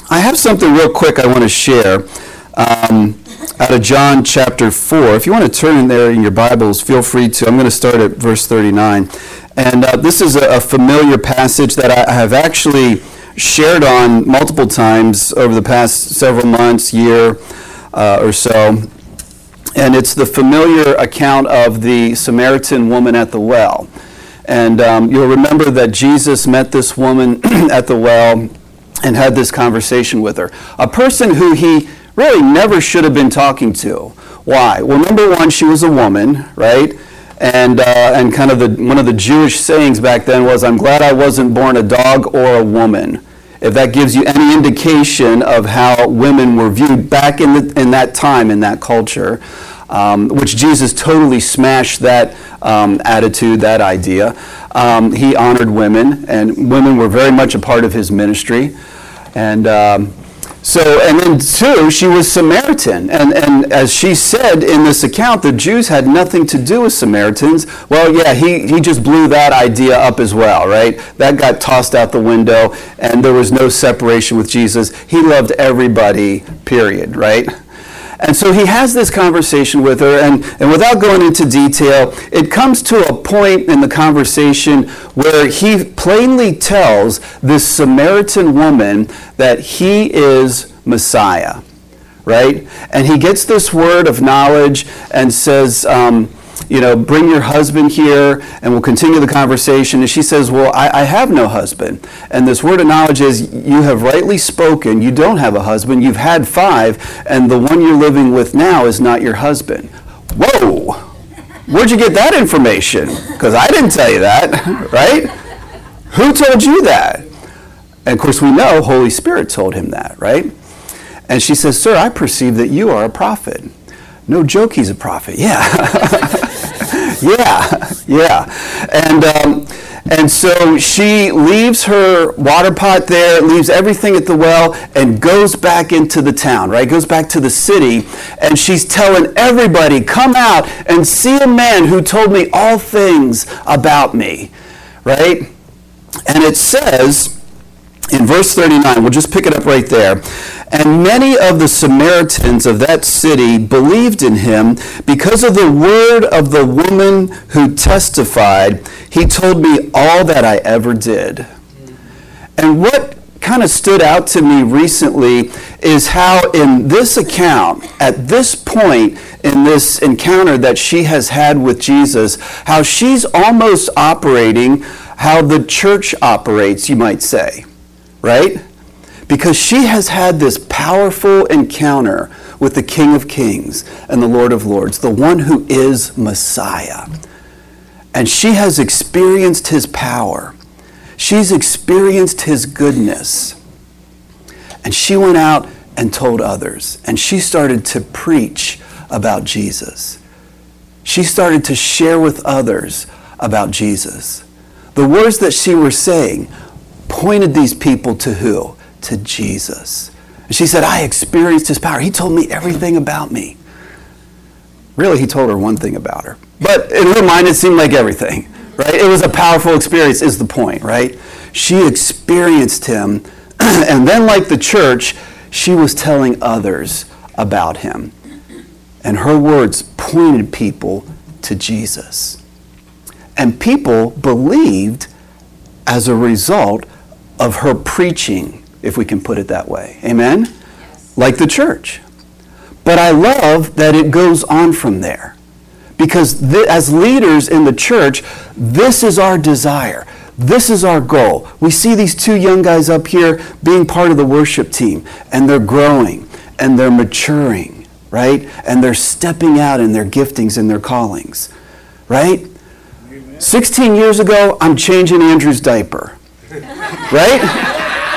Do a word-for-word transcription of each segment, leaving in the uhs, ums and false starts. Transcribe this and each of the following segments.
I have something real quick I want to share um, out of John chapter four. If you want to turn in there in your Bibles, feel free to. I'm going to start at verse thirty-nine. And uh, this is a, a familiar passage that I have actually shared on multiple times over the past several months, year uh, or so. And it's the familiar account of the Samaritan woman at the well. And um, you'll remember that Jesus met this woman at the well and had this conversation with her. A person who he really never should have been talking to. Why? Well, number one, she was a woman, right? And uh, and kind of the one of the Jewish sayings back then was, "I'm glad I wasn't born a dog or a woman." If that gives you any indication of how women were viewed back in the, in that time, in that culture, um, which Jesus totally smashed that um, attitude, that idea. Um, he honored women, and women were very much a part of his ministry. And um, so, and then two, she was Samaritan. And, and as she said in this account, the Jews had nothing to do with Samaritans. Well, yeah, he, he just blew that idea up as well, right? That got tossed out the window, and there was no separation with Jesus. He loved everybody, period, right? And so he has this conversation with her, and, and without going into detail, it comes to a point in the conversation where he plainly tells this Samaritan woman that he is Messiah, right? And he gets this word of knowledge and says, um, you know, bring your husband here, and we'll continue the conversation. And she says, well, I, I have no husband. And this word of knowledge is, you have rightly spoken. You don't have a husband. You've had five, and the one you're living with now is not your husband. Whoa! Where'd you get that information? Because I didn't tell you that, right? Who told you that? And of course, we know Holy Spirit told him that, right? And she says, sir, I perceive that you are a prophet. No joke, he's a prophet. Yeah. yeah, yeah. And um, and so she leaves her water pot there, leaves everything at the well, and goes back into the town, right? Goes back to the city, and she's telling everybody, come out and see a man who told me all things about me, right? And it says in verse thirty-nine, we'll just pick it up right there. And many of the Samaritans of that city believed in him because of the word of the woman who testified, he told me all that I ever did. And what kind of stood out to me recently is how in this account, at this point in this encounter that she has had with Jesus, how she's almost operating how the church operates, you might say, right? Because she has had this powerful encounter with the King of Kings and the Lord of Lords, the one who is Messiah. And she has experienced his power. She's experienced his goodness. And she went out and told others. And she started to preach about Jesus. She started to share with others about Jesus. The words that she was saying pointed these people to who? To Jesus. And she said, I experienced his power. He told me everything about me. Really, he told her one thing about her. But in her mind, it seemed like everything, right? It was a powerful experience is the point, right? She experienced him. And then like the church, she was telling others about him. And her words pointed people to Jesus. And people believed as a result of her preaching, if we can put it that way. Amen? Yes. Like the church. But I love that it goes on from there. Because th- as leaders in the church, this is our desire. This is our goal. We see these two young guys up here being part of the worship team, and they're growing, and they're maturing, right? And they're stepping out in their giftings and their callings, right? Amen. sixteen years ago, I'm changing Andrew's diaper, right?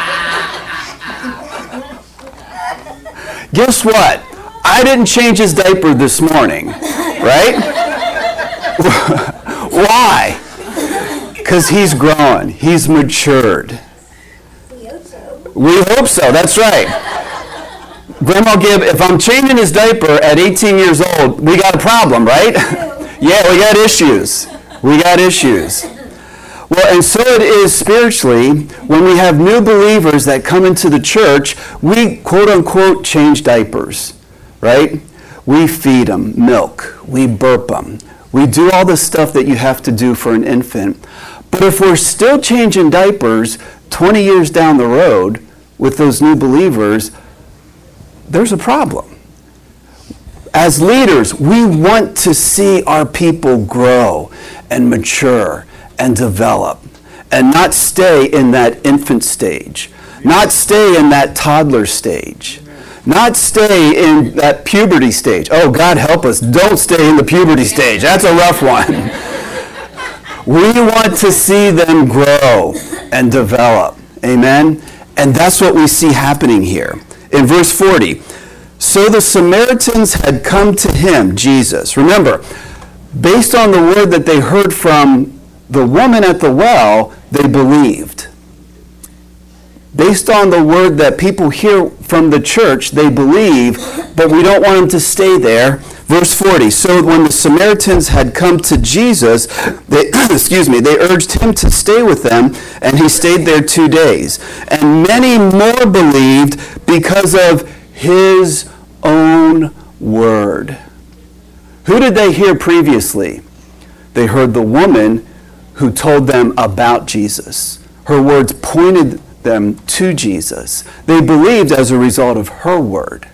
Guess what? I didn't change his diaper this morning, right? Why? Because he's grown. He's matured. We hope so. We hope so. That's right. Grandma Gibb, if I'm changing his diaper at eighteen years old, we got a problem, right? Yeah, we got issues. We got issues. Well, and so it is spiritually. When we have new believers that come into the church, we quote unquote change diapers, right? We feed them milk. We burp them. We do all the stuff that you have to do for an infant. But if we're still changing diapers twenty years down the road with those new believers, there's a problem. As leaders, we want to see our people grow and mature and develop and not stay in that infant stage, not stay in that toddler stage, not stay in that puberty stage. Oh, God help us, don't stay in the puberty stage. That's a rough one. We want to see them grow and develop. Amen? And that's what we see happening here. In verse forty, so the Samaritans had come to him, Jesus. Remember, based on the word that they heard from the woman at the well, they believed. Based on the word that people hear from the church, they believe, but we don't want them to stay there. Verse forty, so when the Samaritans had come to Jesus, they, excuse me, they urged him to stay with them, and he stayed there two days. And many more believed because of his own word. Who did they hear previously? They heard the woman who told them about Jesus. Her words pointed them to Jesus. They believed as a result of her word.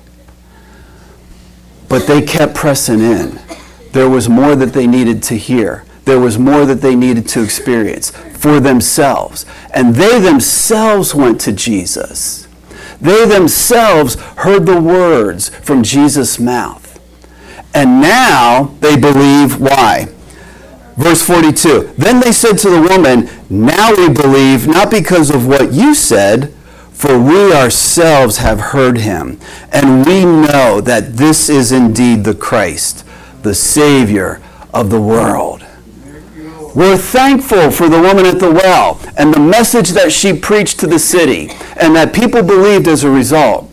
But they kept pressing in. There was more that they needed to hear. There was more that they needed to experience for themselves. And they themselves went to Jesus. They themselves heard the words from Jesus' mouth. And now they believe why? Verse forty-two, then they said to the woman, now we believe, not because of what you said, for we ourselves have heard him, and we know that this is indeed the Christ, the Savior of the world. We're thankful for the woman at the well and the message that she preached to the city and that people believed as a result.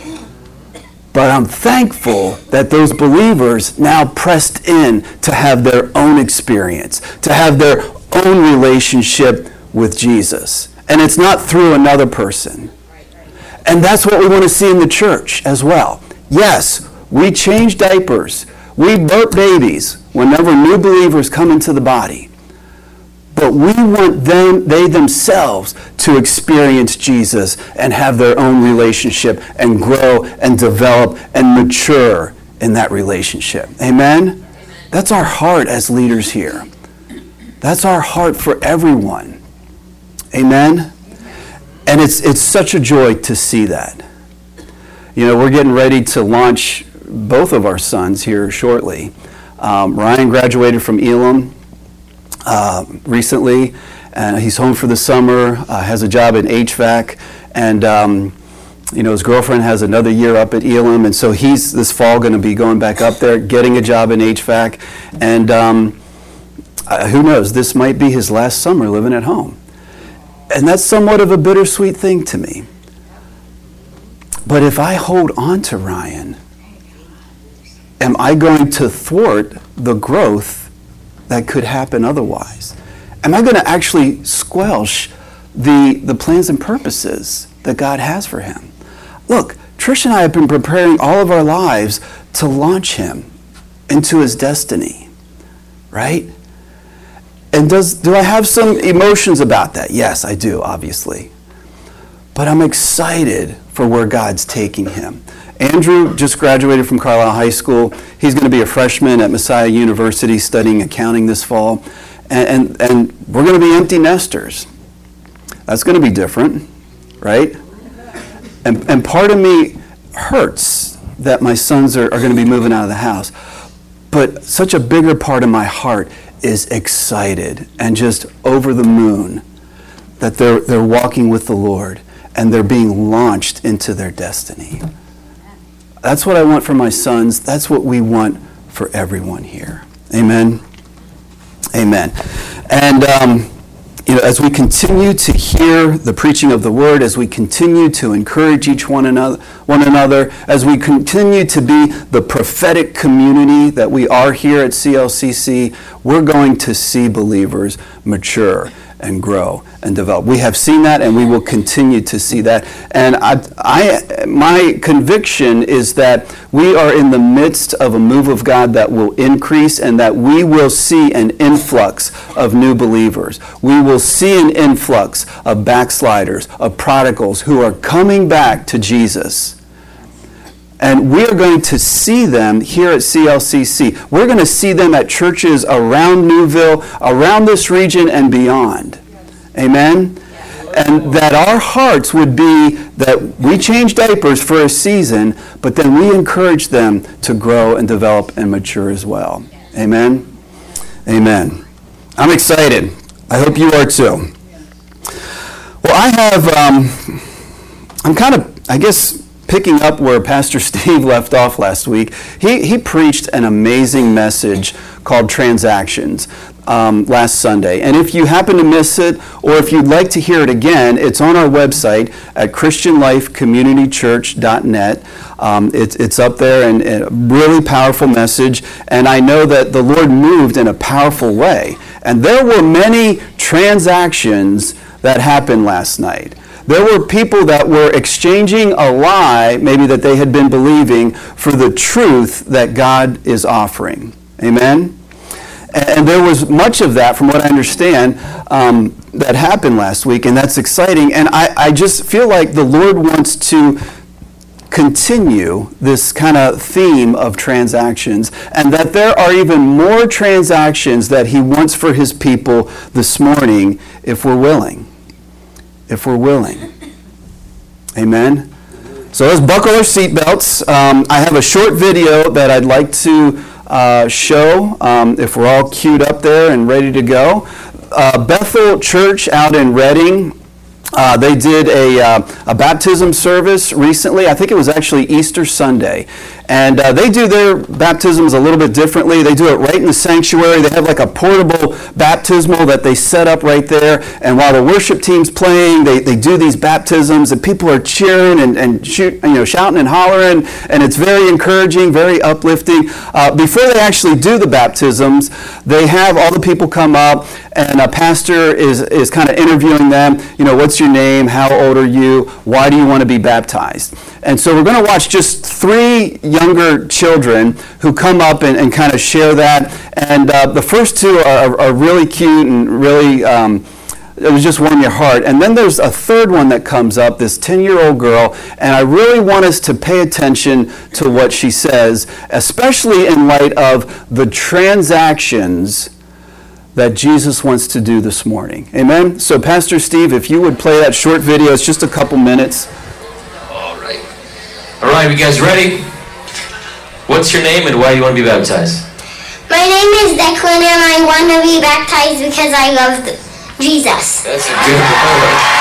But I'm thankful that those believers now pressed in to have their own experience, to have their own relationship with Jesus. And it's not through another person. And that's what we want to see in the church as well. Yes, we change diapers. We burp babies whenever new believers come into the body. But we want them, they themselves, to experience Jesus and have their own relationship and grow and develop and mature in that relationship. Amen? Amen. That's our heart as leaders here. That's our heart for everyone. Amen? And it's it's such a joy to see that. You know, we're getting ready to launch both of our sons here shortly. Um, Ryan graduated from Elam uh, recently. Uh, he's home for the summer, uh, has a job in H V A C, and um, you know, his girlfriend has another year up at Elam, and so he's this fall going to be going back up there, getting a job in H V A C, and um, uh, who knows, this might be his last summer living at home. And that's somewhat of a bittersweet thing to me. But if I hold on to Ryan, am I going to thwart the growth that could happen otherwise? Am I going to actually squelch the, the plans and purposes that God has for him? Look, Trish and I have been preparing all of our lives to launch him into his destiny, right? And does do I have some emotions about that? Yes, I do, obviously. But I'm excited for where God's taking him. Andrew just graduated from Carlisle High School. He's going to be a freshman at Messiah University studying accounting this fall. And, and, and we're going to be empty nesters. That's going to be different, right? And, and part of me hurts that my sons are, are going to be moving out of the house. But such a bigger part of my heart is excited and just over the moon that they're they're walking with the Lord and they're being launched into their destiny. That's what I want for my sons. That's what we want for everyone here. Amen. Amen. And um, you know, as we continue to hear the preaching of the word, as we continue to encourage each one another, one another, as we continue to be the prophetic community that we are here at C L C C, we're going to see believers mature and grow and develop. We have seen that, and we will continue to see that. And I, I, my conviction is that we are in the midst of a move of God that will increase, and that we will see an influx of new believers. We will see an influx of backsliders, of prodigals who are coming back to Jesus. And we are going to see them here at C L C C. We're going to see them at churches around Newville, around this region, and beyond. Amen? And that our hearts would be that we change diapers for a season, but then we encourage them to grow and develop and mature as well. Amen? Amen. I'm excited. I hope you are too. Well, I have, um, I'm kind of, I guess, picking up where Pastor Steve left off last week. He, he preached an amazing message called Transactions um, last Sunday. And if you happen to miss it, or if you'd like to hear it again, it's on our website at christian life community church dot net. Um, it's, it's up there, and, and a really powerful message. And I know that the Lord moved in a powerful way. And there were many transactions that happened last night. There were people that were exchanging a lie, maybe that they had been believing, for the truth that God is offering. Amen? And there was much of that, from what I understand, um, that happened last week, and that's exciting. And I, I just feel like the Lord wants to continue this kind of theme of transactions, and that there are even more transactions that He wants for His people this morning if we're willing. If we're willing. Amen? So let's buckle our seatbelts. Um, I have a short video that I'd like to uh, show, um, if we're all queued up there and ready to go. Uh, Bethel Church out in Reading, uh, they did a, uh, a baptism service recently. I think it was actually Easter Sunday. And uh, they do their baptisms a little bit differently. They do it right in the sanctuary. They have like a portable baptismal that they set up right there. And while the worship team's playing, they, they do these baptisms, and people are cheering and, and shoot, you know, shouting and hollering. And it's very encouraging, very uplifting. Uh, before they actually do the baptisms, they have all the people come up, and a pastor is, is kind of interviewing them. You know, what's your name? How old are you? Why do you want to be baptized? And so we're going to watch just three younger children who come up and, and kind of share that. And uh, the first two are, are really cute and really, um, it was just warm your heart. And then there's a third one that comes up, this ten-year-old girl, and I really want us to pay attention to what she says, especially in light of the transactions that Jesus wants to do this morning. Amen? So Pastor Steve, if you would play that short video, it's just a couple minutes. All right. All right, you guys ready? What's your name and why do you want to be baptized? My name is Declan, and I want to be baptized because I love the, Jesus. That's a good one.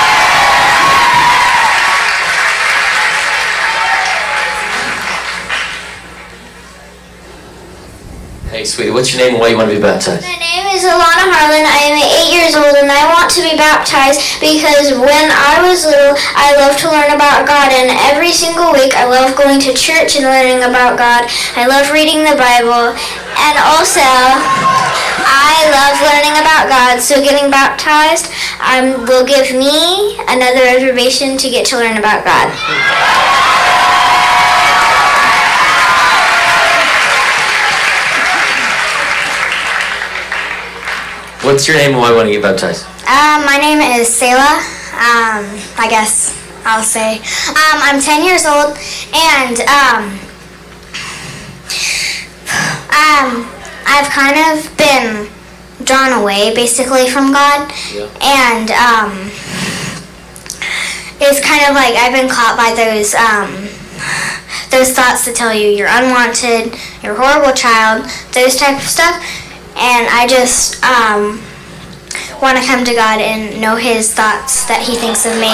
Hey, sweetie, what's your name and why you want to be baptized? My name is Alana Harlan. I am eight years old, and I want to be baptized because when I was little, I loved to learn about God, and every single week I love going to church and learning about God. I love reading the Bible, and also I love learning about God, so getting baptized um, will give me another motivation to get to learn about God. What's your name and why you want to get baptized? Um, my name is Selah. Um, I guess I'll say. Um, I'm ten years old, and um, um, I've kind of been drawn away, basically, from God, yeah. and um, it's kind of like I've been caught by those um, those thoughts that tell you you're unwanted, you're a horrible child, those type of stuff. And I just um, want to come to God and know His thoughts that He thinks of me.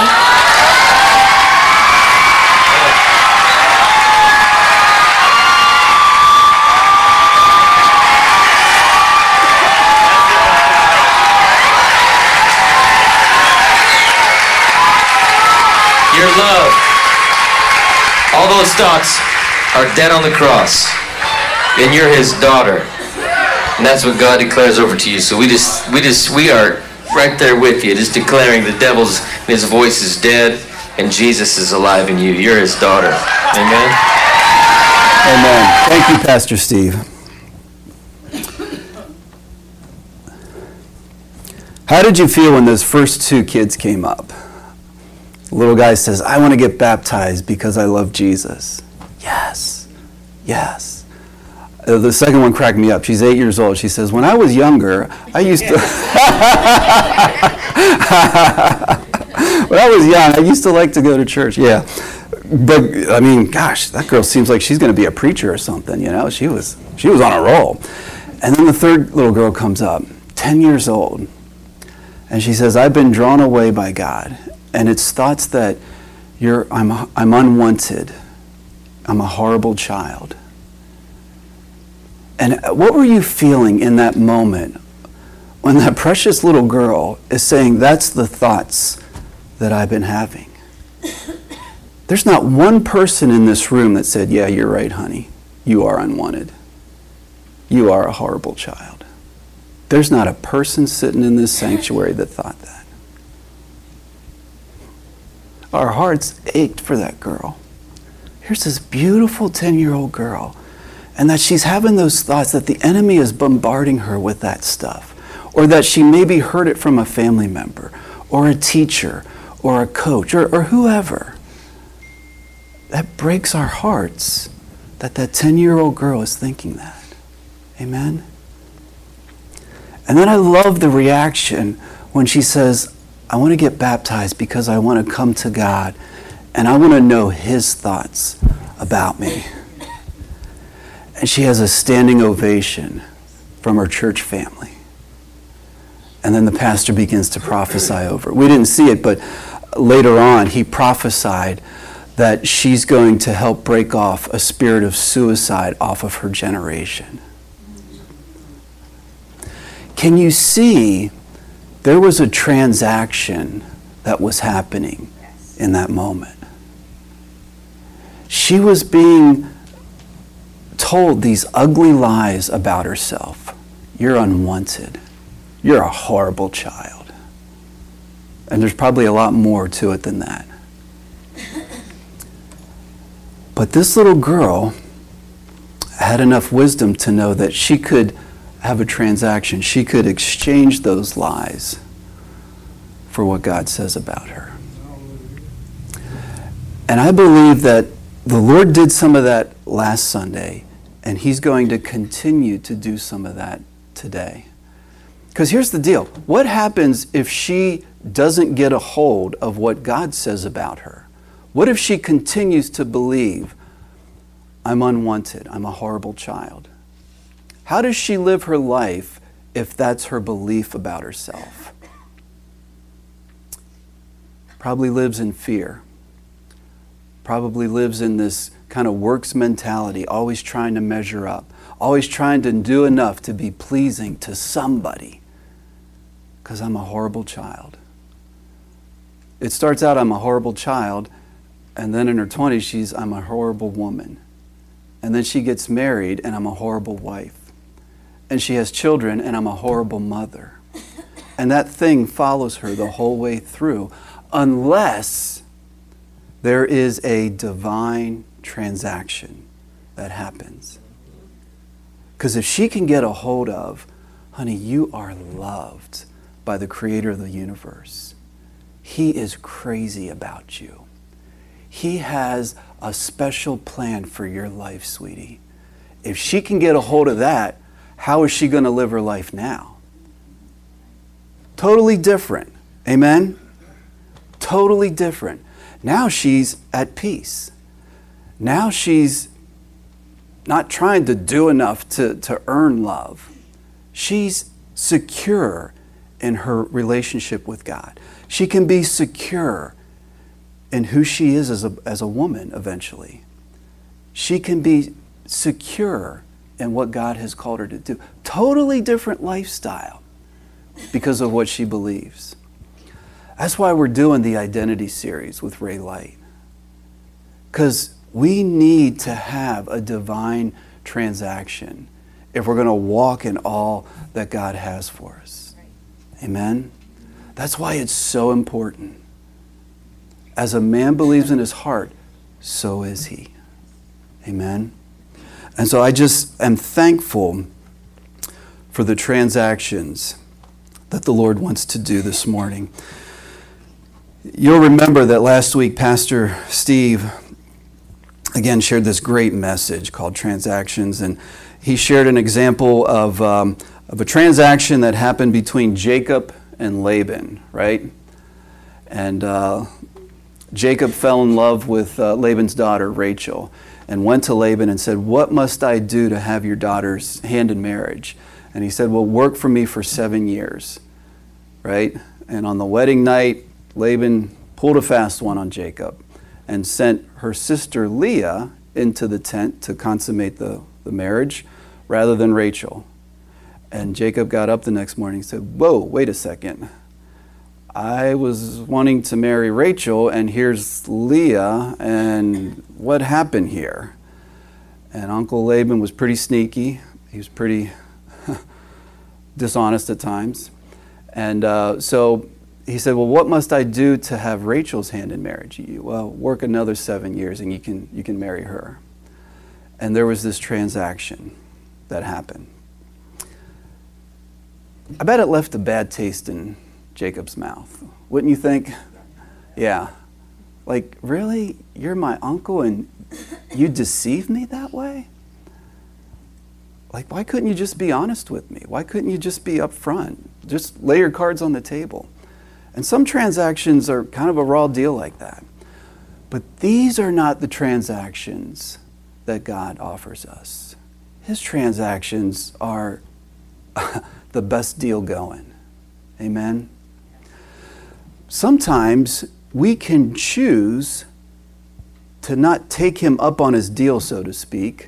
Your love, all those thoughts are dead on the cross, and you're His daughter. And that's what God declares over to you. So we just, we just, we are right there with you, just declaring the devil's, his voice is dead and Jesus is alive in you. You're his daughter. Amen? Amen. Thank you, Pastor Steve. How did you feel when those first two kids came up? The little guy says, I want to get baptized because I love Jesus. Yes, yes. Uh, the second one cracked me up. She's eight years old. She says, when I was younger, I used to... when I was young, I used to like to go to church. Yeah. But, I mean, gosh, that girl seems like she's going to be a preacher or something, you know? She was, she was on a roll. And then the third little girl comes up, ten years old. And she says, I've been drawn away by God. And it's thoughts that you're, I'm, I'm unwanted. I'm a horrible child. And what were you feeling in that moment when that precious little girl is saying, that's the thoughts that I've been having? There's not one person in this room that said, yeah, you're right, honey. You are unwanted. You are a horrible child. There's not a person sitting in this sanctuary that thought that. Our hearts ached for that girl. Here's this beautiful ten-year-old girl, and that she's having those thoughts that the enemy is bombarding her with that stuff, or that she maybe heard it from a family member, or a teacher, or a coach, or, or whoever. That breaks our hearts that that ten-year-old girl is thinking that. Amen? And then I love the reaction when she says, I want to get baptized because I want to come to God and I want to know his thoughts about me. And she has a standing ovation from her church family. And then the pastor begins to prophesy over. We didn't see it, but later on he prophesied that she's going to help break off a spirit of suicide off of her generation. Can you see there was a transaction that was happening in that moment? She was being told these ugly lies about herself. You're unwanted. You're a horrible child. And there's probably a lot more to it than that. But this little girl had enough wisdom to know that she could have a transaction. She could exchange those lies for what God says about her. And I believe that the Lord did some of that last Sunday, and he's going to continue to do some of that today. Because here's the deal. What happens if she doesn't get a hold of what God says about her? What if she continues to believe, I'm unwanted, I'm a horrible child? How does she live her life if that's her belief about herself? Probably lives in fear. Probably lives in this kind of works mentality, always trying to measure up, always trying to do enough to be pleasing to somebody because I'm a horrible child. It starts out, I'm a horrible child, and then in her twenties, she's, I'm a horrible woman. And then she gets married, and I'm a horrible wife. And she has children, and I'm a horrible mother. And that thing follows her the whole way through, unless there is a divine transaction that happens. Because if she can get a hold of, honey, you are loved by the creator of the universe. He is crazy about you. He has a special plan for your life, sweetie. If she can get a hold of that, how is she going to live her life now? Totally different. Amen? Totally different. Now she's at peace. Now she's not trying to do enough to, to earn love. She's secure in her relationship with God. She can be secure in who she is as a, as a woman eventually. She can be secure in what God has called her to do. Totally different lifestyle because of what she believes. That's why we're doing the Identity series with Ray Light. Because we need to have a divine transaction if we're going to walk in all that God has for us. Amen? That's why it's so important. As a man believes in his heart, so is he. Amen? And so I just am thankful for the transactions that the Lord wants to do this morning. You'll remember that last week Pastor Steve again shared this great message called Transactions, and he shared an example of, um, of a transaction that happened between Jacob and Laban, right? And uh, Jacob fell in love with uh, Laban's daughter, Rachel, and went to Laban and said, "What must I do to have your daughter's hand in marriage?" And he said, "Well, work for me for seven years, right?" And on the wedding night, Laban pulled a fast one on Jacob and sent her sister Leah into the tent to consummate the, the marriage rather than Rachel. And Jacob got up the next morning and said, "Whoa, wait a second. I was wanting to marry Rachel, and here's Leah, and what happened here?" And Uncle Laban was pretty sneaky. He was pretty dishonest at times. And uh, so he said, "Well, what must I do to have Rachel's hand in marriage?" You, well, work another seven years and you can you can marry her. And there was this transaction that happened. I bet it left a bad taste in Jacob's mouth. Wouldn't you think? Yeah. Like, really? You're my uncle and you deceive me that way? Like, why couldn't you just be honest with me? Why couldn't you just be upfront? Just lay your cards on the table. And some transactions are kind of a raw deal like that. But these are not the transactions that God offers us. His transactions are the best deal going. Amen? Sometimes we can choose to not take him up on his deal, so to speak.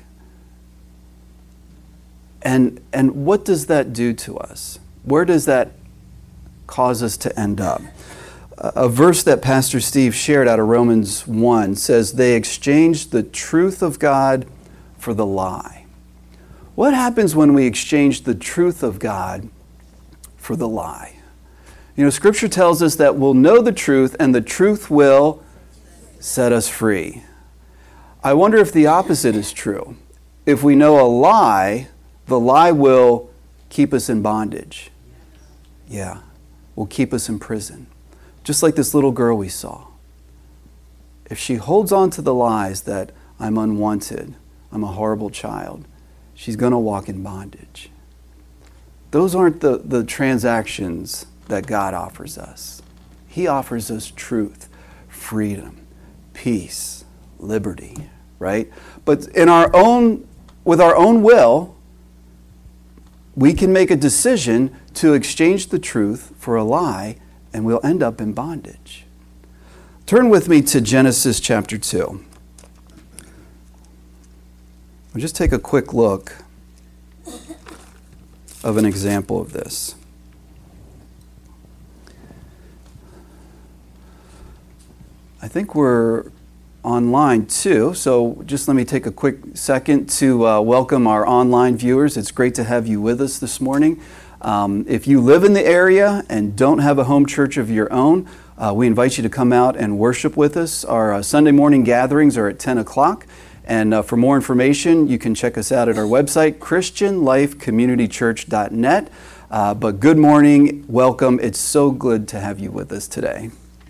And, and what does that do to us? Where does that cause us to end up? A verse that Pastor Steve shared out of Romans one says, "They exchanged the truth of God for the lie." What happens when we exchange the truth of God for the lie? You know, Scripture tells us that we'll know the truth and the truth will set us free. I wonder if the opposite is true. If we know a lie, the lie will keep us in bondage. Yeah, will keep us in prison. Just like this little girl we saw. If she holds on to the lies that I'm unwanted, I'm a horrible child, she's going to walk in bondage. Those aren't the, the transactions that God offers us. He offers us truth, freedom, peace, liberty, right? But in our own, with our own will, we can make a decision to exchange the truth for a lie, and we'll end up in bondage. Turn with me to Genesis chapter two. We'll just take a quick look of an example of this. I think we're online too, so just let me take a quick second to uh, welcome our online viewers. It's great to have you with us this morning. Um, if you live in the area and don't have a home church of your own, uh, we invite you to come out and worship with us. Our uh, Sunday morning gatherings are at ten o'clock, and uh, for more information, you can check us out at our website, christian life community church dot net. Uh, but good morning, welcome. It's so good to have you with us today.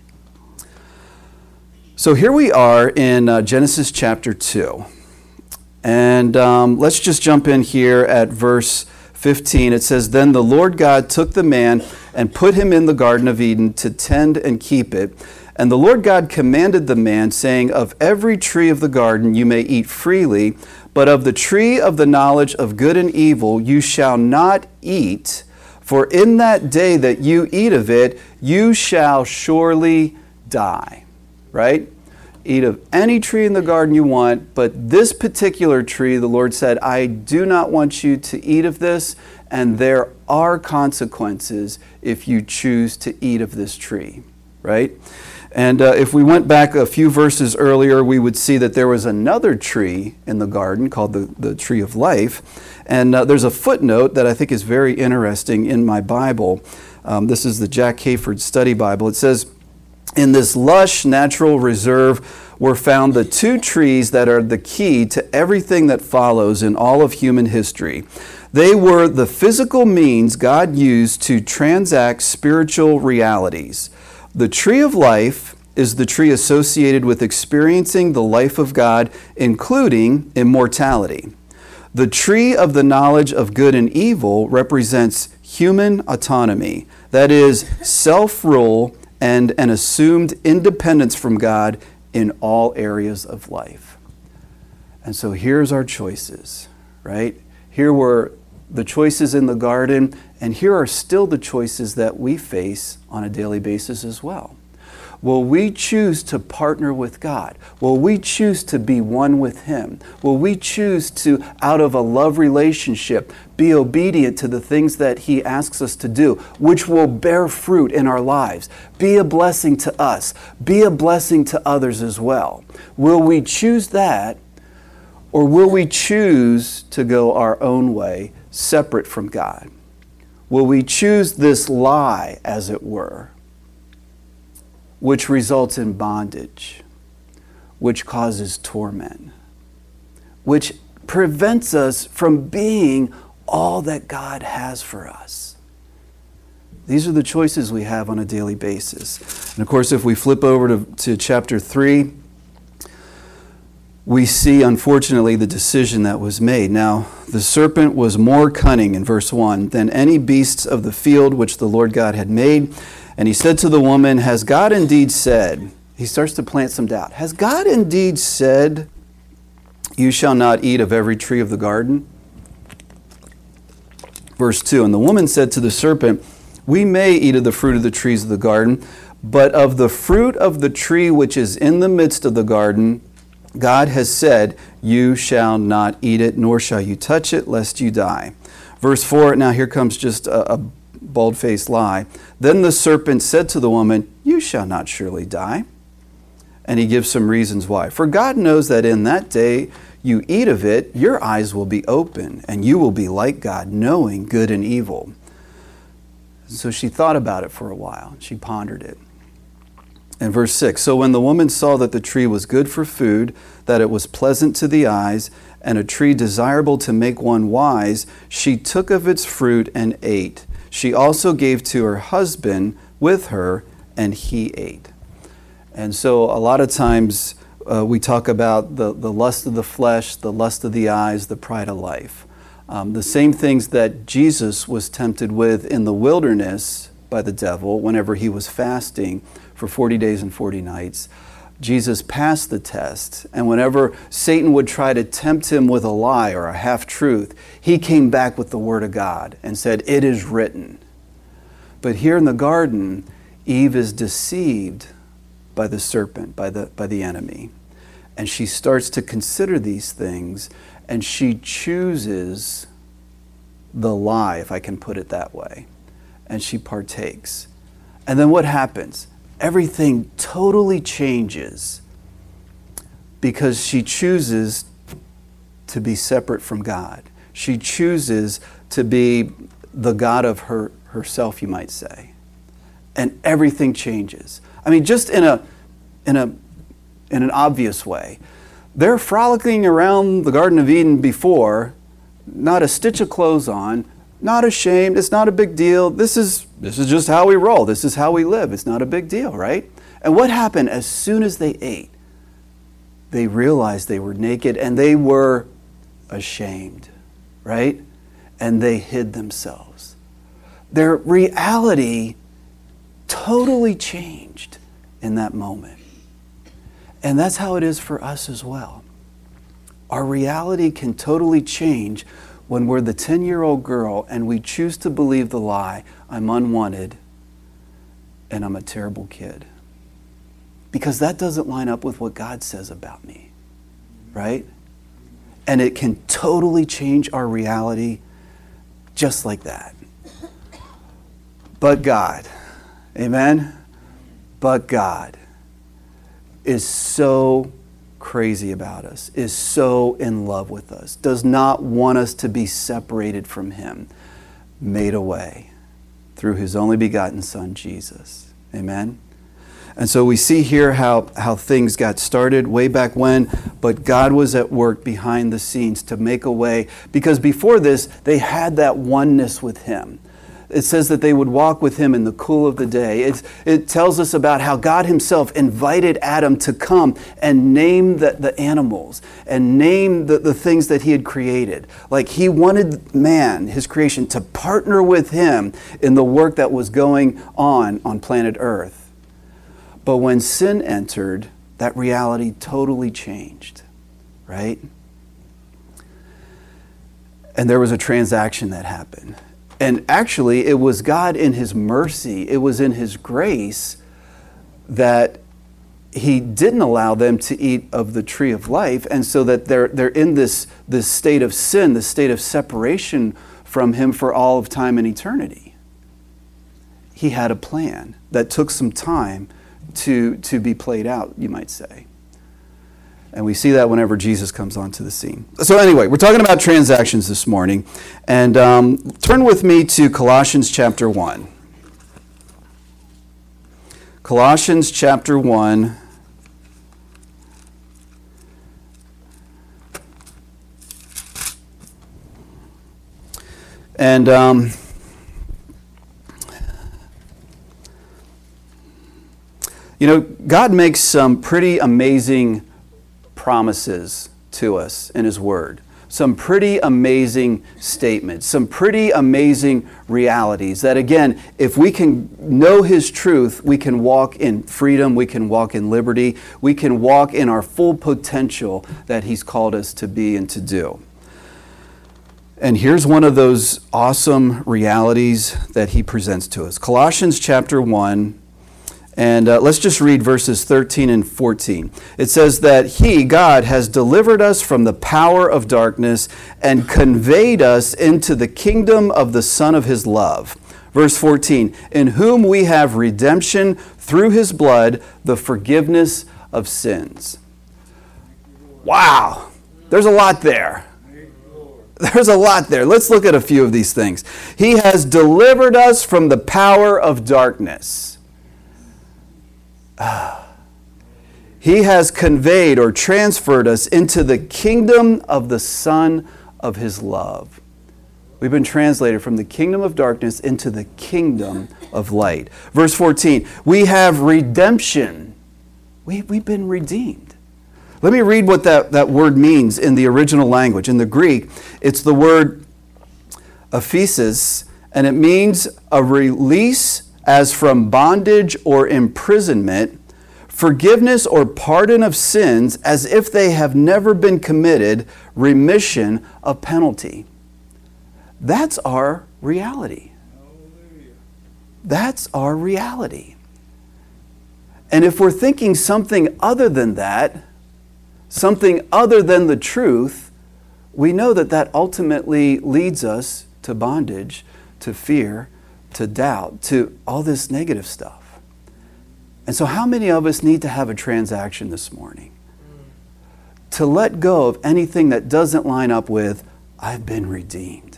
So here we are in uh, Genesis chapter two. And um, let's just jump in here at verse fifteen. It says, "Then the Lord God took the man and put him in the Garden of Eden to tend and keep it. And the Lord God commanded the man, saying, Of every tree of the garden you may eat freely, but of the tree of the knowledge of good and evil you shall not eat, for in that day that you eat of it, you shall surely die." Right? Eat of any tree in the garden you want, but this particular tree, the Lord said, I do not want you to eat of this, and there are consequences if you choose to eat of this tree. Right? And uh, if we went back a few verses earlier, we would see that there was another tree in the garden called the, the tree of life. And uh, there's a footnote that I think is very interesting in my Bible. Um, this is the Jack Hayford Study Bible. It says, in this lush natural reserve were found the two trees that are the key to everything that follows in all of human history. They were the physical means God used to transact spiritual realities. The tree of life is the tree associated with experiencing the life of God, including immortality. The tree of the knowledge of good and evil represents human autonomy, that is, self-rule and an assumed independence from God in all areas of life. And so here's our choices, right? Here were the choices in the garden, and here are still the choices that we face on a daily basis as well. Will we choose to partner with God? Will we choose to be one with Him? Will we choose to, out of a love relationship, be obedient to the things that He asks us to do, which will bear fruit in our lives, be a blessing to us, be a blessing to others as well? Will we choose that, or will we choose to go our own way, separate from God? Will we choose this lie, as it were, which results in bondage, which causes torment, which prevents us from being all that God has for us? These are the choices we have on a daily basis. And of course, if we flip over to, to chapter three, we see, unfortunately, the decision that was made. Now, the serpent was more cunning, in verse one, than any beasts of the field which the Lord God had made. And he said to the woman, has God indeed said, he starts to plant some doubt, has God indeed said, you shall not eat of every tree of the garden? Verse two, and the woman said to the serpent, we may eat of the fruit of the trees of the garden, but of the fruit of the tree which is in the midst of the garden, God has said, you shall not eat it, nor shall you touch it, lest you die. Verse four, now here comes just a, a bald-faced lie. Then the serpent said to the woman, you shall not surely die. And he gives some reasons why. For God knows that in that day you eat of it, your eyes will be open, and you will be like God, knowing good and evil. So she thought about it for a while. She pondered it. And verse six, so when the woman saw that the tree was good for food, that it was pleasant to the eyes, and a tree desirable to make one wise, she took of its fruit and ate. She also gave to her husband with her, and he ate. And so a lot of times uh, we talk about the, the lust of the flesh, the lust of the eyes, the pride of life. Um, the same things that Jesus was tempted with in the wilderness by the devil whenever he was fasting for forty days and forty nights. Jesus passed the test, and whenever Satan would try to tempt him with a lie or a half-truth, he came back with the Word of God and said, it is written. But here in the garden, Eve is deceived by the serpent, by the, by the enemy. And she starts to consider these things, and she chooses the lie, if I can put it that way. And she partakes. And then what happens? Everything totally changes because she chooses to be separate from God. She chooses to be the God of her herself, you might say. And everything changes. I mean, just in a in a in an obvious way. They're frolicking around the Garden of Eden before, not a stitch of clothes on, not ashamed, it's not a big deal. This is this is just how we roll. This is how we live. It's not a big deal, right? And what happened as soon as they ate? They realized they were naked and they were ashamed, right? And they hid themselves. Their reality totally changed in that moment. And that's how it is for us as well. Our reality can totally change when we're the ten-year-old girl and we choose to believe the lie, I'm unwanted and I'm a terrible kid. Because that doesn't line up with what God says about me, right? And it can totally change our reality just like that. But God, amen? But God is so crazy about us, is so in love with us, does not want us to be separated from Him, made a way through through his only begotten Son, Jesus. Amen? And so we see here how, how things got started way back when, but God was at work behind the scenes to make a way, because before this, they had that oneness with him. It says that they would walk with him in the cool of the day. It, it tells us about how God himself invited Adam to come and name the, the animals and name the, the things that he had created. Like he wanted man, his creation, to partner with him in the work that was going on on planet Earth. But when sin entered, that reality totally changed, right? And there was a transaction that happened. And actually, it was God in his mercy, it was in his grace that he didn't allow them to eat of the tree of life. And so that they're, they're in this, this state of sin, this state of separation from him for all of time and eternity. He had a plan that took some time to, to be played out, you might say. And we see that whenever Jesus comes onto the scene. So anyway, we're talking about transactions this morning. And um, turn with me to Colossians chapter one. Colossians chapter one. And um, you know, God makes some pretty amazing promises to us in his word. Some pretty amazing statements, some pretty amazing realities that, again, if we can know his truth, we can walk in freedom, we can walk in liberty, we can walk in our full potential that he's called us to be and to do. And here's one of those awesome realities that he presents to us. Colossians chapter one, and uh, let's just read verses thirteen and fourteen. It says that he, God, has delivered us from the power of darkness and conveyed us into the kingdom of the Son of his love. Verse fourteen, in whom we have redemption through his blood, the forgiveness of sins. Wow, there's a lot there. There's a lot there. Let's look at a few of these things. He has delivered us from the power of darkness. He has conveyed or transferred us into the kingdom of the Son of his love. We've been translated from the kingdom of darkness into the kingdom of light. Verse fourteen, we have redemption. We, we've been redeemed. Let me read what that, that word means in the original language. In the Greek, it's the word aphesis, and it means a release as from bondage or imprisonment, forgiveness or pardon of sins as if they have never been committed, remission of penalty. That's our reality. That's our reality. And if we're thinking something other than that, something other than the truth, we know that that ultimately leads us to bondage, to fear, to doubt, to all this negative stuff. And so how many of us need to have a transaction this morning? To let go of anything that doesn't line up with, I've been redeemed.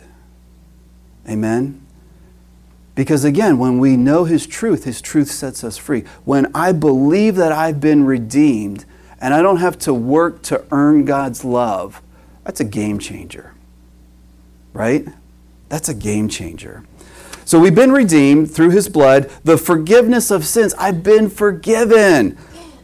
Amen? Because again, when we know his truth, his truth sets us free. When I believe that I've been redeemed, and I don't have to work to earn God's love, that's a game changer. Right? That's a game changer. So we've been redeemed through his blood, the forgiveness of sins. I've been forgiven.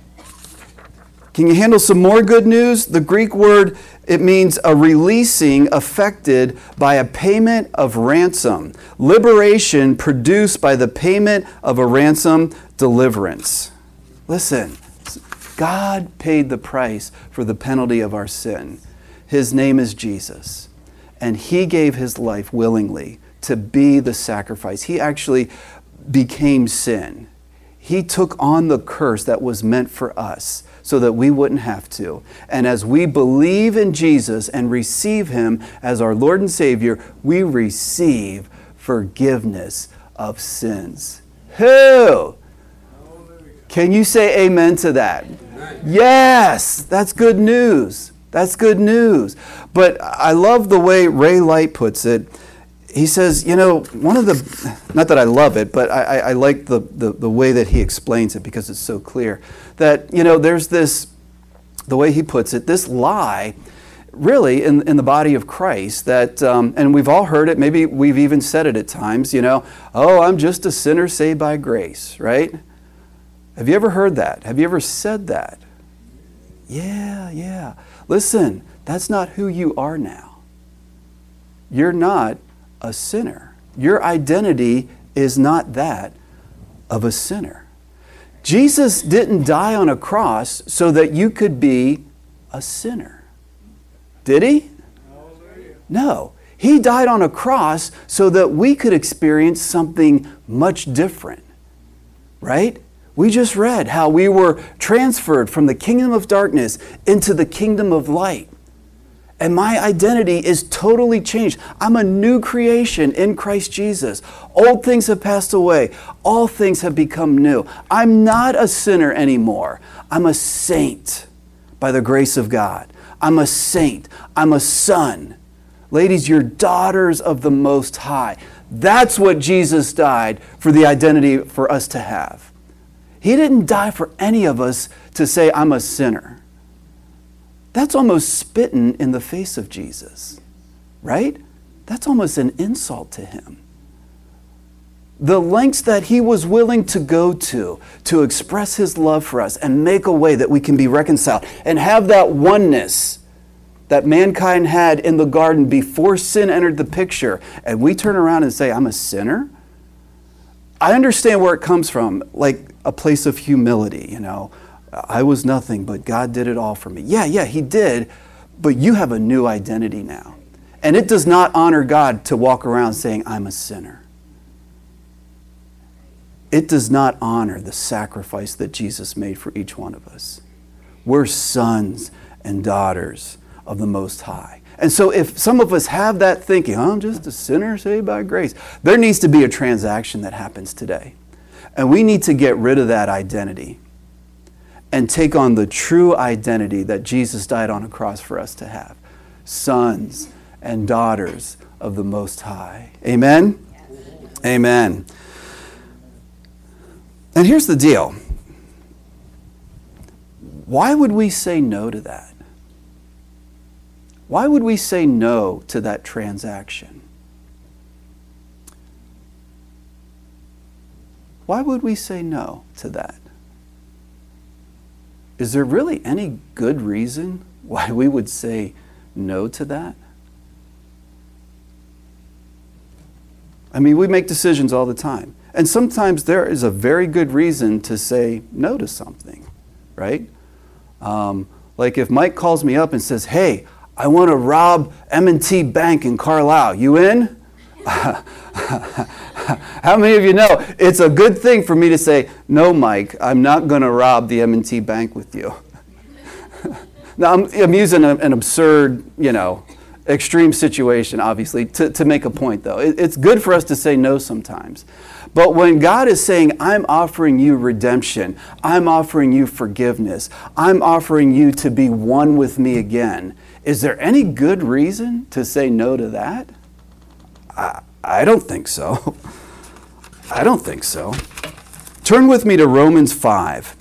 Can you handle some more good news? The Greek word, it means a releasing affected by a payment of ransom. Liberation produced by the payment of a ransom, deliverance. Listen. God paid the price for the penalty of our sin. His name is Jesus. And he gave his life willingly to be the sacrifice. He actually became sin. He took on the curse that was meant for us so that we wouldn't have to. And as we believe in Jesus and receive him as our Lord and Savior, we receive forgiveness of sins. Who? Can you say amen to that? Yes, that's good news. That's good news. But I love the way Ray Light puts it. he says, you know, one of the, not that I love it, but I, I, I like the, the, the way that he explains it because it's so clear, that, you know, there's this, the way he puts it, this lie, really, in, in the body of Christ, that, um, and we've all heard it, maybe we've even said it at times, you know, oh, I'm just a sinner saved by grace, right? Have you ever heard that? Have you ever said that? Yeah, yeah. Listen, that's not who you are now. You're not a sinner. Your identity is not that of a sinner. Jesus didn't die on a cross so that you could be a sinner. Did he? No. He died on a cross so that we could experience something much different. Right? We just read how we were transferred from the kingdom of darkness into the kingdom of light. And my identity is totally changed. I'm a new creation in Christ Jesus. Old things have passed away. All things have become new. I'm not a sinner anymore. I'm a saint by the grace of God. I'm a saint. I'm a son. Ladies, you're daughters of the Most High. That's what Jesus died for, the identity for us to have. He didn't die for any of us to say, I'm a sinner. That's almost spitting in the face of Jesus, right? That's almost an insult to him. The lengths that he was willing to go to to express his love for us and make a way that we can be reconciled and have that oneness that mankind had in the garden before sin entered the picture, and we turn around and say, I'm a sinner? I understand where it comes from, like a place of humility, you know. I was nothing, but God did it all for me. Yeah, yeah, he did, but you have a new identity now. And it does not honor God to walk around saying, I'm a sinner. It does not honor the sacrifice that Jesus made for each one of us. We're sons and daughters of the Most High. And so if some of us have that thinking, oh, I'm just a sinner saved by grace, there needs to be a transaction that happens today. And we need to get rid of that identity and take on the true identity that Jesus died on a cross for us to have. Sons and daughters of the Most High. Amen? Yes. Amen. And here's the deal. Why would we say no to that? Why would we say no to that transaction? Why would we say no to that? Is there really any good reason why we would say no to that? I mean, we make decisions all the time. And sometimes there is a very good reason to say no to something, right? Um, like if Mike calls me up and says, hey, I want to rob M and T Bank in Carlisle. You in? How many of you know it's a good thing for me to say, no, Mike, I'm not going to rob the M and T Bank with you. Now, I'm, I'm using a, an absurd, you know, extreme situation, obviously, to, to make a point, though. It, it's good for us to say no sometimes. But when God is saying, I'm offering you redemption, I'm offering you forgiveness, I'm offering you to be one with me again, is there any good reason to say no to that? I, I don't think so. I don't think so. Turn with me to Romans five.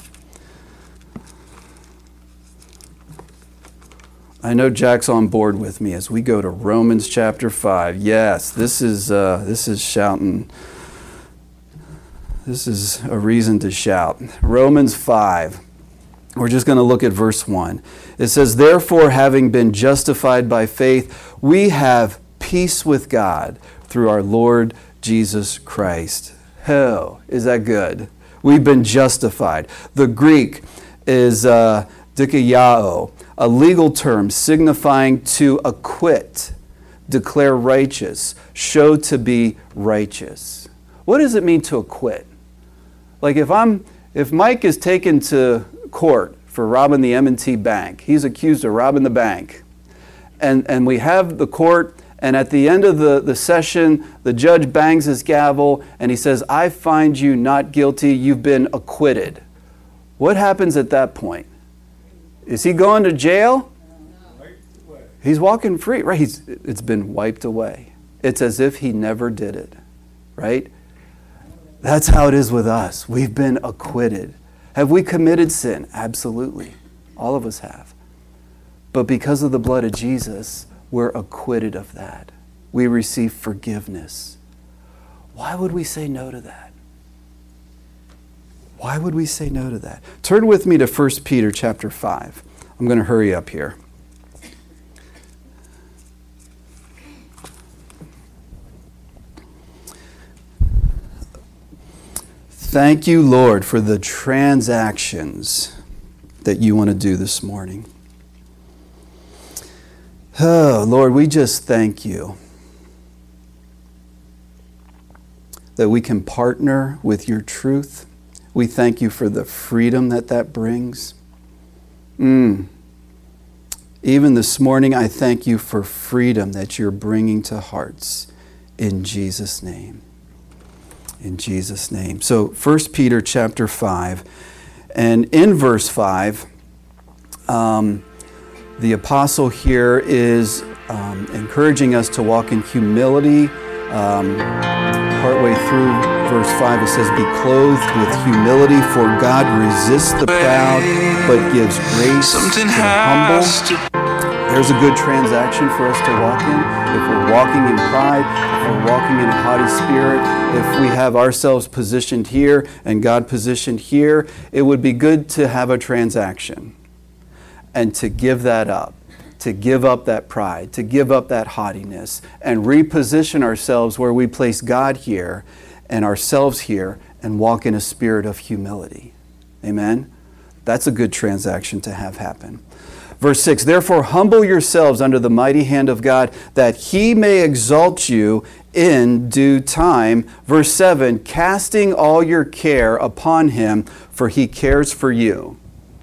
I know Jack's on board with me as we go to Romans chapter five. Yes, this is uh, this is shouting. This is a reason to shout. Romans five. We're just going to look at verse one. It says, therefore, having been justified by faith, we have peace with God through our Lord Jesus Christ. Hell, is that good? We've been justified. The Greek is uh, dikaiao, a legal term signifying to acquit, declare righteous, show to be righteous. What does it mean to acquit? Like if I'm, if Mike is taken to court for robbing the M and T Bank, he's accused of robbing the bank, and and we have the court, and at the end of the, the session, the judge bangs his gavel and he says, I find you not guilty, you've been acquitted. What happens at that point? Is he going to jail? He's walking free, right? He's, it's been wiped away. It's as if he never did it, right? That's how it is with us. We've been acquitted. Have we committed sin? Absolutely. All of us have. But because of the blood of Jesus, we're acquitted of that. We receive forgiveness. Why would we say no to that? Why would we say no to that? Turn with me to First Peter chapter five. I'm going to hurry up here. Thank you, Lord, for the transactions that you want to do this morning. Oh, Lord, we just thank you that we can partner with your truth. We thank you for the freedom that that brings. Mm. Even this morning, I thank you for freedom that you're bringing to hearts in Jesus' name. In Jesus' name. So First Peter chapter five, and in verse five, um, the apostle here is um, encouraging us to walk in humility. Um, partway through verse five, it says, "Be clothed with humility, for God resists the proud, but gives grace to the humble." There's a good transaction for us to walk in. If we're walking in pride, if we're walking in a haughty spirit, if we have ourselves positioned here and God positioned here, it would be good to have a transaction and to give that up, to give up that pride, to give up that haughtiness, and reposition ourselves where we place God here and ourselves here and walk in a spirit of humility. Amen? That's a good transaction to have happen. Verse six, "Therefore humble yourselves under the mighty hand of God, that he may exalt you in due time." Verse seven, "Casting all your care upon him, for he cares for you."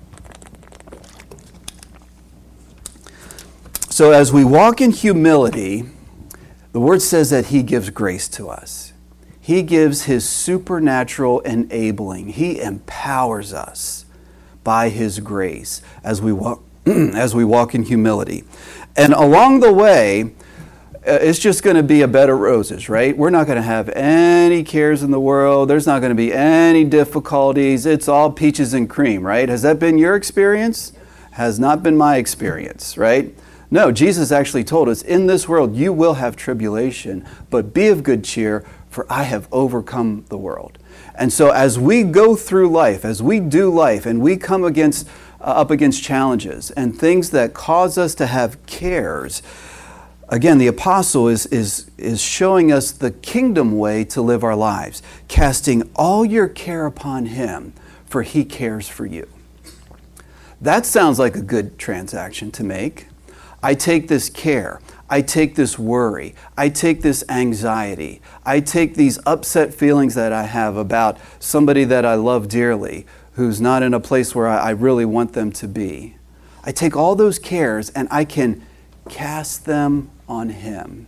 So as we walk in humility, the word says that he gives grace to us. He gives his supernatural enabling. He empowers us by his grace as we walk as we walk in humility. And along the way, it's just going to be a bed of roses, right? We're not going to have any cares in the world. There's not going to be any difficulties. It's all peaches and cream, right? Has that been your experience? Has not been my experience, right? No, Jesus actually told us, in this world you will have tribulation, but be of good cheer, for I have overcome the world. And so as we go through life, as we do life, and we come against uh, up against challenges and things that cause us to have cares, again, the apostle is, is, is showing us the kingdom way to live our lives, casting all your care upon him, for he cares for you. That sounds like a good transaction to make. I take this care, I take this worry, I take this anxiety, I take these upset feelings that I have about somebody that I love dearly, who's not in a place where I really want them to be. I take all those cares and I can cast them on him.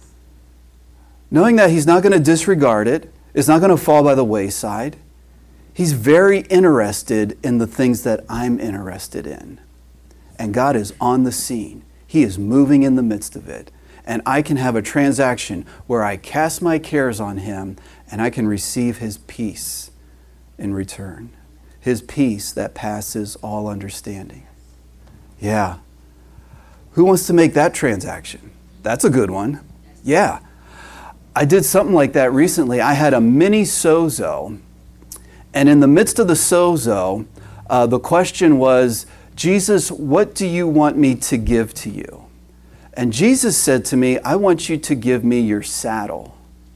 Knowing that he's not going to disregard it, it's not going to fall by the wayside. He's very interested in the things that I'm interested in. And God is on the scene. He is moving in the midst of it. And I can have a transaction where I cast my cares on him and I can receive his peace in return. His peace that passes all understanding. Yeah. Who wants to make that transaction? That's a good one. Yeah. I did something like that recently. I had a mini sozo. And in the midst of the sozo, uh, the question was, Jesus, what do you want me to give to you? And Jesus said to me, I want you to give me your saddle.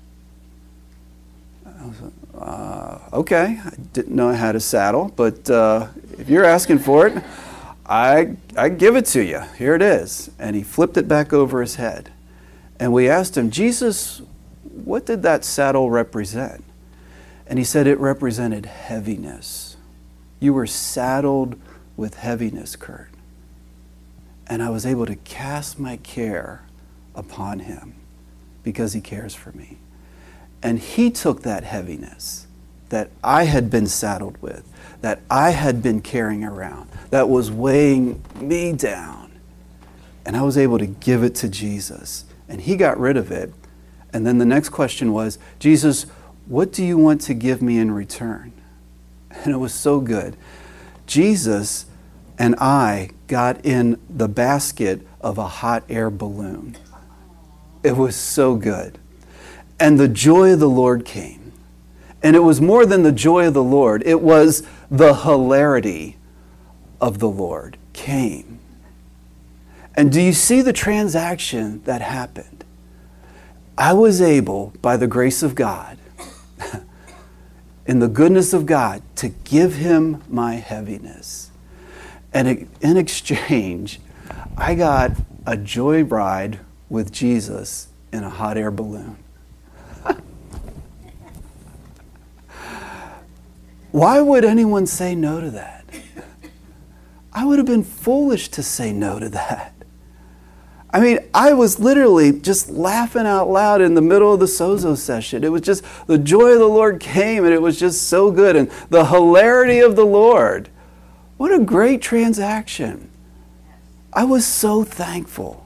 I was, uh, okay, I didn't know I had a saddle, but uh, if you're asking for it, I, I give it to you. Here it is. And he flipped it back over his head. And we asked him, Jesus, what did that saddle represent? And he said it represented heaviness. You were saddled with heaviness, Kurt. And I was able to cast my care upon him because he cares for me. And he took that heaviness that I had been saddled with, that I had been carrying around, that was weighing me down. And I was able to give it to Jesus. And he got rid of it And then the next question was, Jesus, what do you want to give me in return? And it was so good. Jesus and I got in the basket of a hot air balloon. It was so good. And the joy of the Lord came. And it was more than the joy of the Lord. It was the hilarity of the Lord came. And do you see the transaction that happened? I was able, by the grace of God, in the goodness of God, to give him my heaviness. And in exchange, I got a joy ride with Jesus in a hot air balloon. Why would anyone say no to that? I would have been foolish to say no to that. I mean, I was literally just laughing out loud in the middle of the sozo session. It was just, the joy of the Lord came, and it was just so good. And the hilarity of the Lord. What a great transaction. I was so thankful.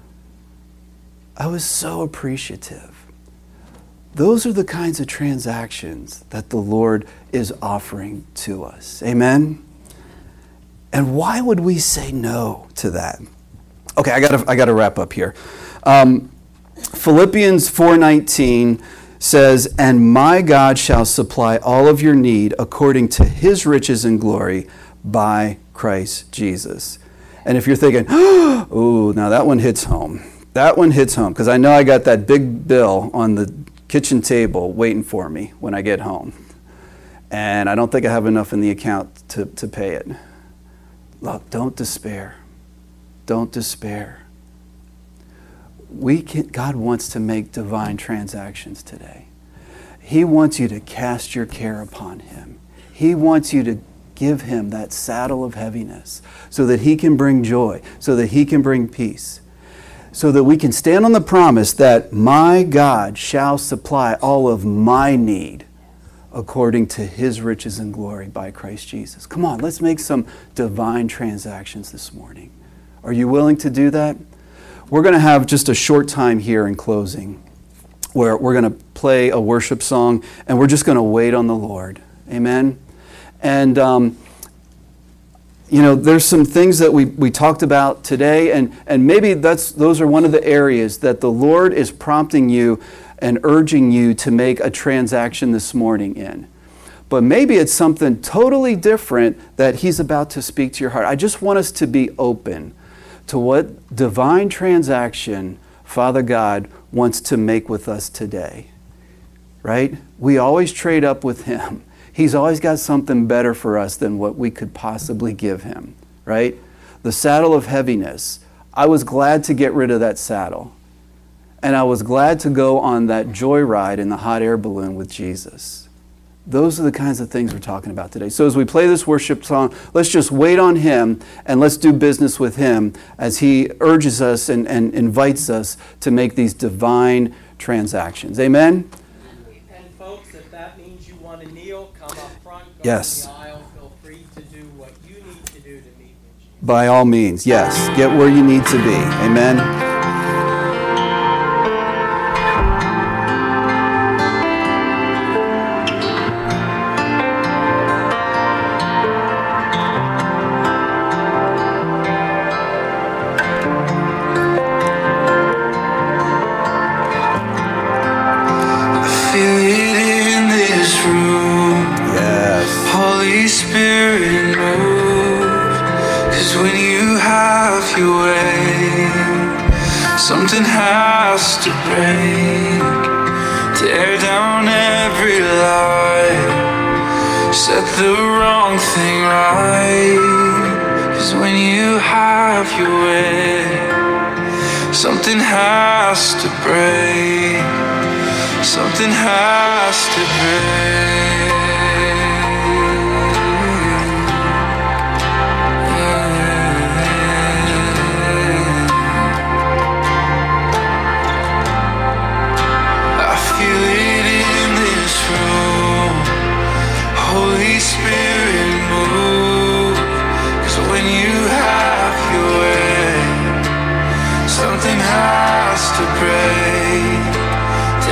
I was so appreciative. Those are the kinds of transactions that the Lord is offering to us. Amen? And why would we say no to that? Okay, I gotta, I gotta wrap up here. Um, Philippians four nineteen says, "And my God shall supply all of your need according to his riches and glory by Christ Jesus." And if you're thinking, "Oh, now that one hits home. That one hits home," because I know I got that big bill on the kitchen table waiting for me when I get home. And I don't think I have enough in the account to, to pay it. Look, don't despair. Don't despair. We can, God wants to make divine transactions today. He wants you to cast your care upon him. He wants you to give him that saddle of heaviness so that he can bring joy, so that he can bring peace, so that we can stand on the promise that my God shall supply all of my need according to his riches and glory by Christ Jesus. Come on, let's make some divine transactions this morning. Are you willing to do that? We're going to have just a short time here in closing where we're going to play a worship song and we're just going to wait on the Lord. Amen? And, um, you know, there's some things that we, we talked about today, and, and maybe that's those are one of the areas that the Lord is prompting you and urging you to make a transaction this morning in. But maybe it's something totally different that he's about to speak to your heart. I just want us to be open to what divine transaction Father God wants to make with us today. Right? We always trade up with him. He's always got something better for us than what we could possibly give him. Right? The saddle of heaviness. I was glad to get rid of that saddle. And I was glad to go on that joyride in the hot air balloon with Jesus. Those are the kinds of things we're talking about today. So as we play this worship song, let's just wait on him and let's do business with him as he urges us and, and invites us to make these divine transactions. Amen? And folks, if that means you want to kneel, come up front, go yes. in the aisle, feel free to do what you need to do to meet with Jesus. By all means, yes. Get where you need to be. Amen? Something has to break, tear down every lie, set the wrong thing right. 'Cause when you have your way, something has to break, something has to break. Holy Spirit, move. 'Cause when you have your way, something has to break,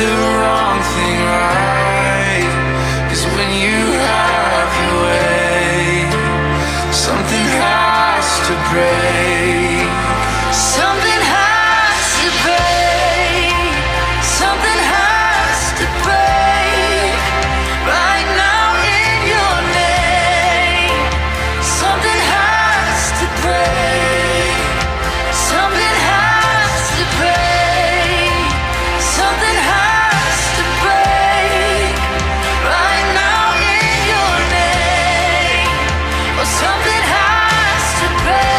the wrong thing right. 'Cause when you have your way, something has to break. Something has to break. Something has to break. Right now in your name. Something has to break. Something has to break. Something has to break. Right now in your name. Oh, something has to break.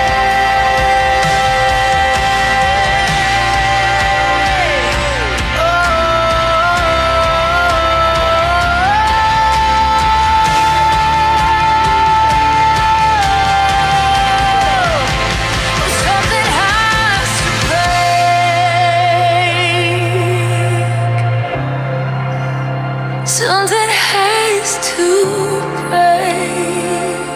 Something has to break.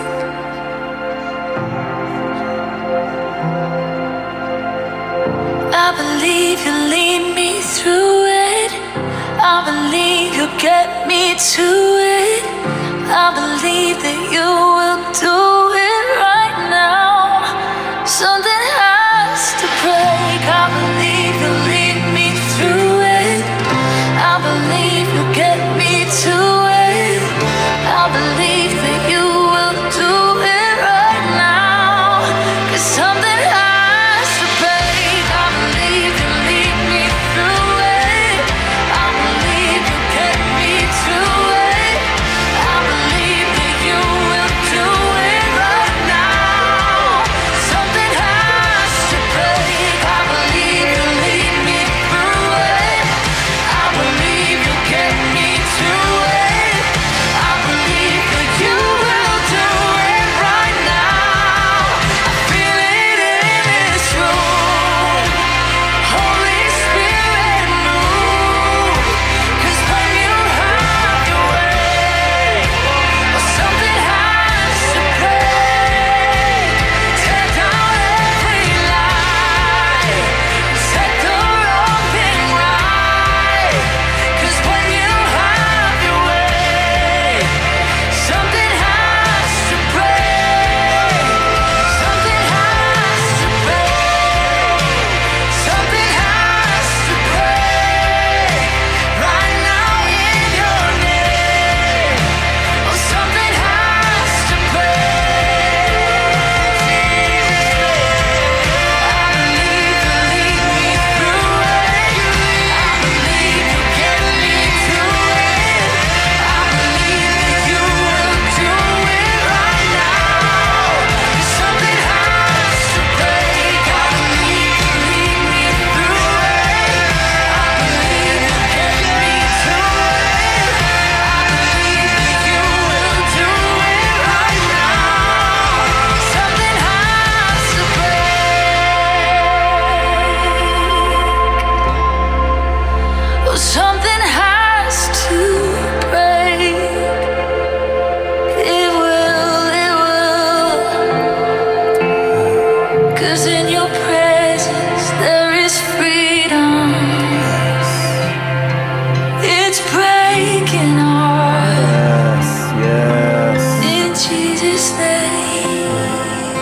I believe you lead me through it. I believe you'll get me to it. I believe that you will do it right now. Something has to break. I believe you'll lead me through it. I believe you'll get me to it. I believe that you will do it right now. 'Cause something has to break. I believe you lead me through it. I believe you get me to it. I believe that you will do it right now. Something has to break. I believe you lead me through it. I believe you get me to it. I believe that you will do it right now. I feel it in this room. Holy Spirit, move. 'Cause when you have your way, well, something has to break. Tear down every lie. Set the wrong thing right. 'Cause when you have your way, something has to break. Something has to break. Something has to break. Right now in your name. Oh, something has to break. I believe you lead me through it. I believe you get me to it. I believe that you will do it right now. 'Cause something has to break. I believe you lead me through it. I believe you get me to it. I believe that you will do it right now. Something has to break. Oh, something has to break. It will, it will. 'Cause in your presence there is freedom. It's breaking hearts. Yes, yes. In Jesus' name.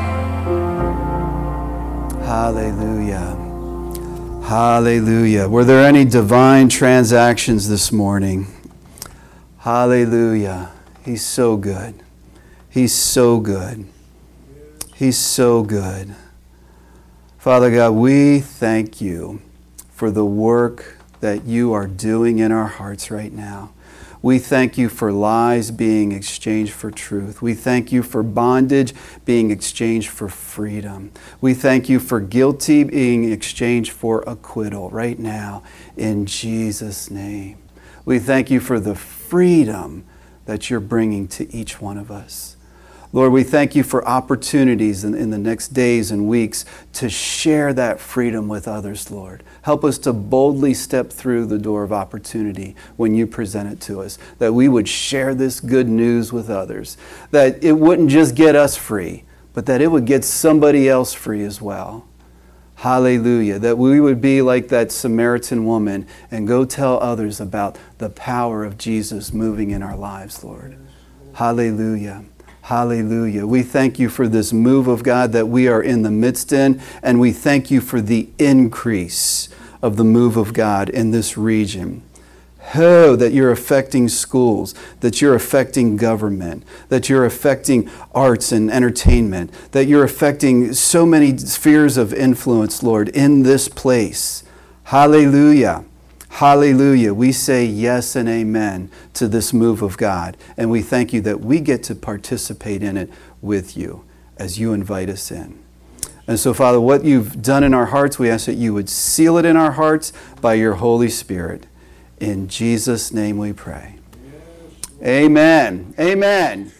Hallelujah. Hallelujah. Were there any divine transactions this morning? Hallelujah. He's so good. He's so good. He's so good. Father God, we thank you for the work that you are doing in our hearts right now. We thank you for lies being exchanged for truth. We thank you for bondage being exchanged for freedom. We thank you for guilty being exchanged for acquittal right now in Jesus' name. We thank you for the freedom that you're bringing to each one of us. Lord, we thank you for opportunities in, in the next days and weeks to share that freedom with others, Lord. Help us to boldly step through the door of opportunity when you present it to us, that we would share this good news with others, that it wouldn't just get us free, but that it would get somebody else free as well. Hallelujah. That we would be like that Samaritan woman and go tell others about the power of Jesus moving in our lives, Lord. Hallelujah. Hallelujah. We thank you for this move of God that we are in the midst in, and we thank you for the increase of the move of God in this region. Oh, that you're affecting schools, that you're affecting government, that you're affecting arts and entertainment, that you're affecting so many spheres of influence, Lord, in this place. Hallelujah. Hallelujah. We say yes and amen to this move of God. And we thank you that we get to participate in it with you as you invite us in. And so, Father, what you've done in our hearts, we ask that you would seal it in our hearts by your Holy Spirit. In Jesus' name we pray. Amen. Amen.